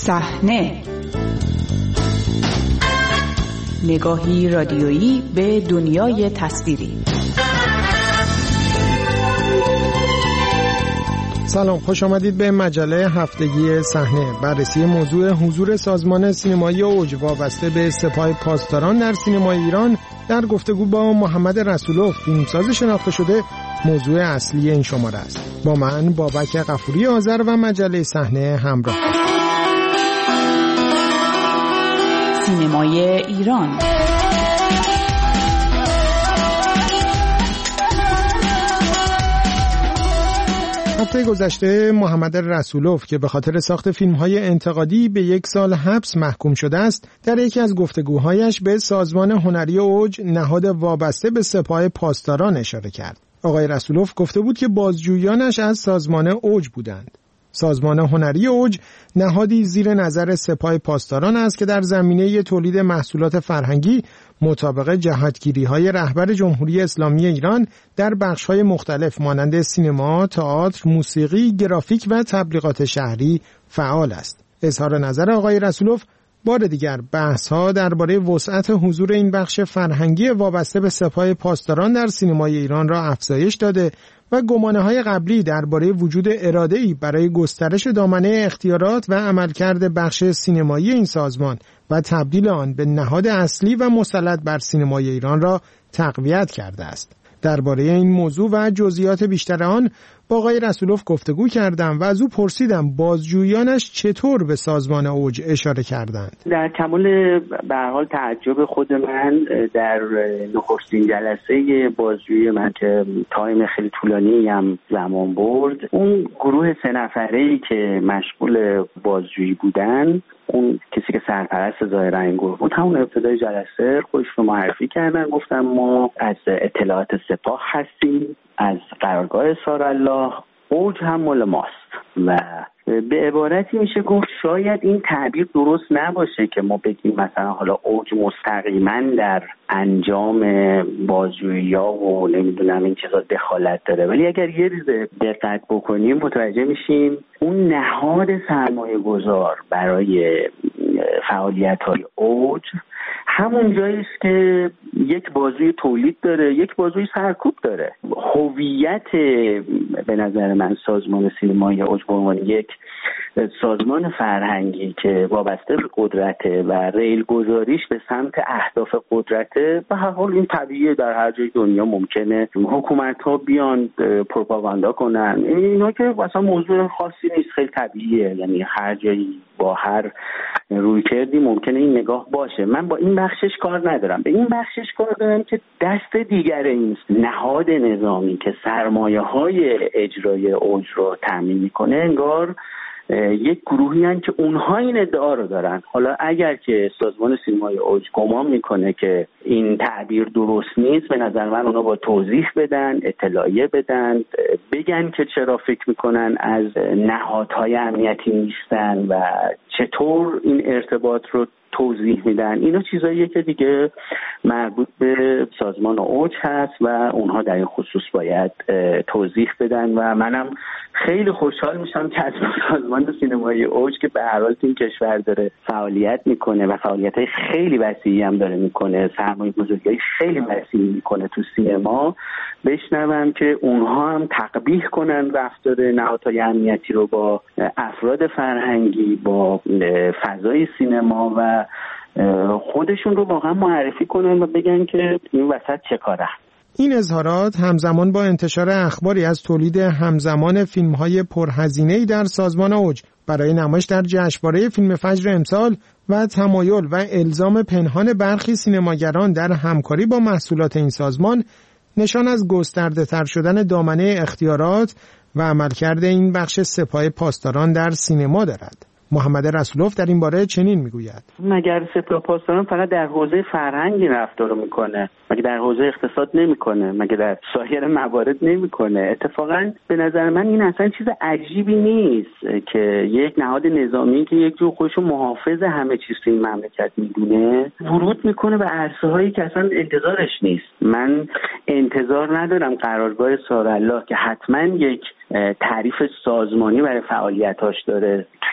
صحنه، نگاهی رادیویی به دنیای تصویری. سلام، خوش آمدید به مجله هفتگی صحنه. بررسی موضوع حضور سازمان سینمایی اوج وابسته به سپاه پاسداران در سینمای ایران در گفتگو با محمد رسولوف، فیلمساز شناخته شده، موضوع اصلی این شماره است. با من بابک غفوری آذر و مجله صحنه همراه. سینمای ایران. هفته گذشته محمد رسولوف که به خاطر ساخت فیلم‌های انتقادی به 1 سال حبس محکوم شده است، در یکی از گفتگوهایش به سازمان هنری اوج، نهاد وابسته به سپاه پاسداران، اشاره کرد. آقای رسولوف گفته بود که بازجویانش از سازمان اوج بودند. سازمان هنری اوج نهادی زیر نظر سپاه پاسداران است که در زمینه تولید محصولات فرهنگی مطابق جهتگیری‌های رهبر جمهوری اسلامی ایران در بخش‌های مختلف مانند سینما، تئاتر، موسیقی، گرافیک و تبلیغات شهری فعال است. اظهار نظر آقای رسولوف بار دیگر بحث‌ها درباره وسعت حضور این بخش فرهنگی وابسته به سپاه پاسداران در سینمای ایران را افزایش داده و گمانه‌های قبلی درباره وجود اراده‌ای برای گسترش دامنه اختیارات و عملکرد بخش سینمایی این سازمان و تبدیل آن به نهاد اصلی و مسلط بر سینمای ایران را تقویت کرده است. درباره این موضوع و جزئیات بیشتر آن با آقای رسولوف گفتگو کردم و از او پرسیدم بازجویانش چطور به سازمان اوج اشاره کردند. در کمال به هر حال تعجب خود من در نخستین جلسه بازجویی من که تایم خیلی طولانی هم زمان برد، اون گروه 3 نفره‌ای که مشغول بازجویی بودن، اون کسی که سرپرست ظاهرا این گروه بود، همون ابتدای جلسه خودشون رو معرفی کردن، گفتن ما از اطلاعات سپاه هستیم، از قرارگاه سارالله، اوج هم مال ماست. و به عبارتی میشه گفت شاید این تعبیر درست نباشه که ما بگیم مثلا حالا اوج مستقیما در انجام بازجویی‌ها و نمیدونم این چیزا دخالت داره، ولی اگر یه ریزه دقت بکنیم متوجه میشیم اون نهاد سرمایه‌گذار برای فعالیت‌های اوج همون جایی است که یک بازوی تولید داره، یک بازوی سرکوب داره. هویت به نظر من سازمان سینمایی اوج به عنوان یک سازمان فرهنگی که وابسته به قدرته و ریل گذاریش به سمت اهداف قدرته، به هر حال این طبیعیه، در هر جای دنیا ممکنه حکومت‌ها بیان پروپاگاندا کنن، اینا که اصلا موضوع خاصی نیست، خیلی طبیعیه، یعنی هر جایی با هر رویکردی ممکنه این نگاه باشه. من با این بخشش کار ندارم، به این بخشش کار دارم که دست دیگر این نهاد نظامی که سرمایه‌های اجرایی اوج رو تامین میکنه انگار یک گروهی هستند که اونها این ادعا رو دارن. حالا اگر که سازمان سینمای اوج گمان میکنه که این تعبیر درست نیست، به نظر من اونا با توضیح بدن، اطلاعیه بدن، بگن که چرا فکر میکنن از نهادهای امنیتی نیستن و چطور این ارتباط رو توضیح میدن. اینا چیزاییه که دیگه مربوط به سازمان اوج هست و اونها در این خصوص باید توضیح بدن و منم خیلی خوشحال میشم که از سازمان سینمای اوج که به هر حال این کشور داره فعالیت میکنه و فعالیت‌های خیلی وسیعی هم داره میکنه، سرمایه‌گذاری خیلی وسیعی میکنه تو سینما، بشنوم که اونها هم تقبیح کنن رفتار نهادهای امنیتی رو با افراد فرهنگی، با فضای سینما و خودشون رو واقعا معرفی کنن و بگن که این وسط چه کاره. این اظهارات همزمان با انتشار اخباری از تولید همزمان فیلم‌های پرهزینه‌ای در سازمان اوج برای نمایش در جشنواره فیلم فجر امسال و تمایل و الزام پنهان برخی سینماگران در همکاری با محصولات این سازمان نشان از گسترده‌تر شدن دامنه اختیارات و عملکرد این بخش سپاه پاسداران در سینما دارد. محمد رسولوف در این باره چنین میگوید: مگر سپاه پاسداران فقط در حوزه فرهنگی رفتار میکنه؟ مگه در حوزه اقتصاد نمیکنه؟ مگه در سایر موارد نمیکنه؟ اتفاقا به نظر من این اصلا چیز عجیبی نیست که یک نهاد نظامی که یک جو خودشو محافظ همه چیز تو این مملکت میدونه ورود میکنه به عرصه‌هایی که اصلا انتظارش نیست. من انتظار ندارم قرارگاه سارالله که حتما یک تعریف سازمانی برای فعالیتاش داره توی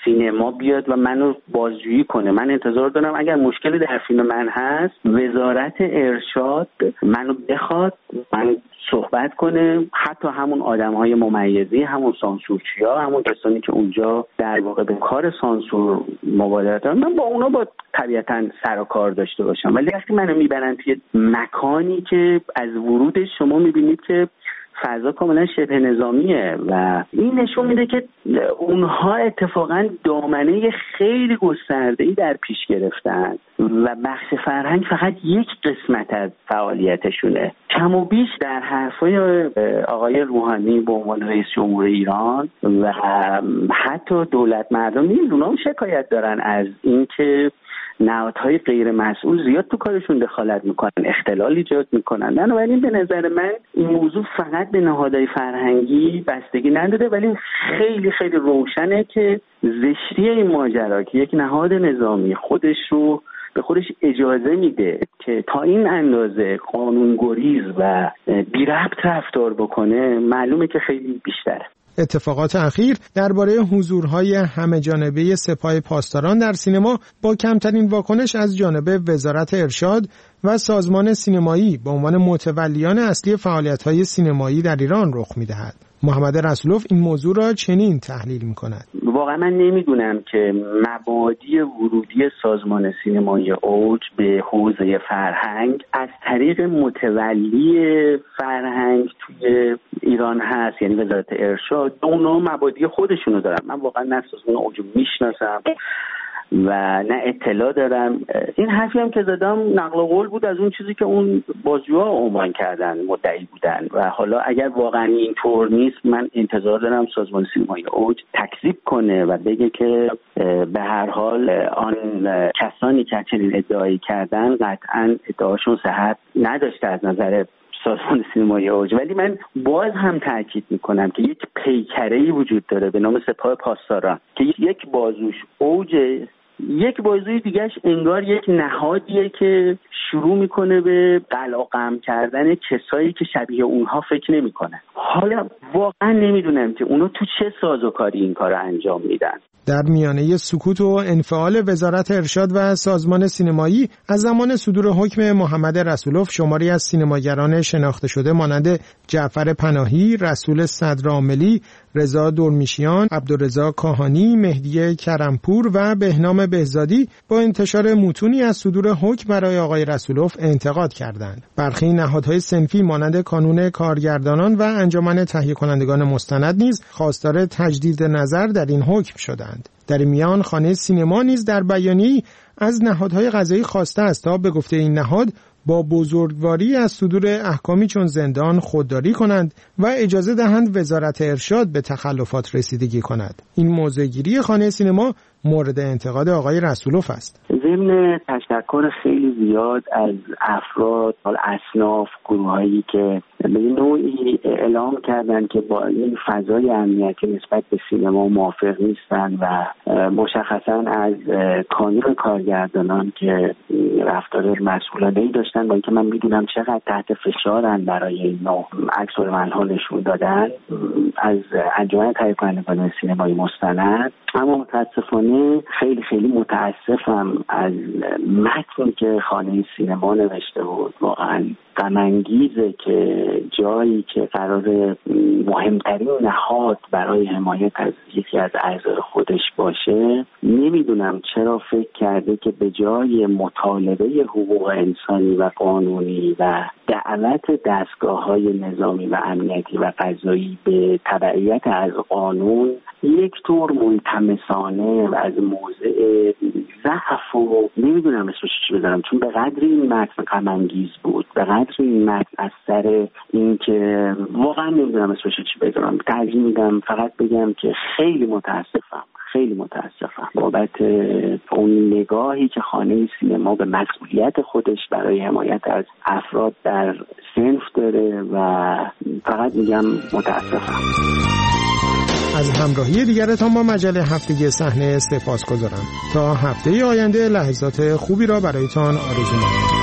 سینما بیاد و منو بازجویی کنه. من انتظار دارم اگر مشکلی در فیلم من هست وزارت ارشاد منو بخواد، من صحبت کنه، حتی همون آدم‌های ممیزی، همون سانسورچی‌ها، همون کسانی که اونجا در واقع به کار سانسور مبادرت دارن، من با اونا با طبیعتاً سر و کار داشته باشم. ولی وقتی منو میبرن توی مکانی که از ورودش شما میبینید که فضا کاملا شبه نظامیه و این نشون میده که اونها اتفاقا دامنه خیلی گسترده‌ای در پیش گرفتن و بخش فرهنگ فقط یک قسمت از فعالیتشونه. کم و بیش در حرفای آقای روحانی به عنوان رئیس جمهور ایران و حتی دولت مردم اونها شکایت دارن از اینکه نهادهای غیر مسئول زیاد تو کارشون دخالت میکنن، اختلال ایجاد میکنن. بنابراین به نظر من این موضوع فقط به نهادهای فرهنگی بستگی نداره، ولی خیلی خیلی روشنه که زشتی این ماجرا که یک نهاد نظامی خودش رو به خودش اجازه میده که تا این اندازه قانونگریز و بی ربط رفتار بکنه، معلومه که خیلی بیشتره. اتفاقات اخیر درباره حضورهای همه‌جانبه سپاه پاسداران در سینما با کمترین واکنش از جانب وزارت ارشاد و سازمان سینمایی به عنوان متولیان اصلی فعالیت‌های سینمایی در ایران رخ می‌دهد. محمد رسولوف این موضوع را چنین تحلیل می‌کند: واقعا من نمیدونم که مبادی ورودی سازمان سینمایی اوج به حوزه فرهنگ از طریق متولی فرهنگ توی ایران هست، یعنی وزارت ارشاد. اونا مبادی خودشونو دارن. من واقعا نه سازمان اوج میشناسم و نه اطلاع دارم. این حرفی هم که زدم نقل قول بود از اون چیزی که اون بازجوها عنوان کردن، مدعی بودن. و حالا اگر واقعا اینطور نیست، من انتظار دارم سازمان سینمای اوج تکذیب کنه و بگه که به هر حال آن کسانی که چنین ادعایی کردن قطعا ادعاشون صحت نداشته از نظر سازمان سینمای اوج. ولی من باز هم تاکید میکنم که یک پیکره‌ای وجود داره به نام سپاه پاسداران که یک بازوش اوجه، یک بازوی دیگهش انگار یک نهادیه که شروع میکنه به قلقم کردن کسایی که شبیه اونها فکر نمیکنن. حالا واقعا نمیدونم که اونا تو چه سازوکاری این کار رو انجام میدن. در میانه سکوت و انفعال وزارت ارشاد و سازمان سینمایی از زمان صدور حکم محمد رسولوف، شماری از سینماگران شناخته شده مانند جعفر پناهی، رسول صدرعاملی، رضا درمیشیان، عبدالرضا کاهانی، مهدی کرمپور و بهنام بهزادی با انتشار متونی از صدور حکم برای آقای رسولوف انتقاد کردند. برخی نهادهای صنفی مانند کانون کارگردانان و انجمن تهیه کنندگان مستند نیز خواستار تجدید نظر در این حکم شدند. در این میان خانه سینما نیز در بیانیه‌ای از نهادهای قضایی خواسته است تا به گفته این نهاد با بزرگواری از صدور احکامی چون زندان خودداری کنند و اجازه دهند وزارت ارشاد به تخلفات رسیدگی کند. این موضع‌گیری خانه سینما مورد انتقاد آقای رسولوف است. ضمن تشکر خیلی زیاد از افراد، اصناف، گروهایی که به نوعی اعلام کردن که با این فضای امنیتی نسبت به سینما موافق نیستن و مشخصا از کانون کارگردانان که رفتار مسئولانه‌ای داشتن، با اینکه من میدونم چقدر تحت فشارن برای این نوع عکس‌العمل‌ها نشون دادن، از انجمن تهیه کنندگان سینمایی مستند. اما متاسفانه خیلی خیلی متاسفم از متنی که خانه سینما نوشته بود. واقعا غم انگیزه که جایی که قرار مهمترین نهاد برای حمایت از یکی از اعضای خودش باشه، نمیدونم چرا فکر کرده که به جای مطالبه حقوق انسانی و قانونی و دعوت دستگاه‌های نظامی و امنیتی و قضایی به تبعیت از قانون، یک طور ملتمسانه و از موضع ضعف و نمیدونم اسمش چی بذارم، چون به قدری این متن غم انگیز بود، به قدری این متن از سر این که واقعا نمیدونم اسمش چی بذارم، ترجیح میدم فقط بگم که خیلی متاسفم بابت اون نگاهی که خانه سینما به مسئولیت خودش برای حمایت از افراد در صنف داره و فقط میگم متاسفم. از همراهی دیگرتان با مجله هفتگی صحنه سپاسگزارم. تا هفته آینده لحظات خوبی را برایتان آرزو می‌کنم.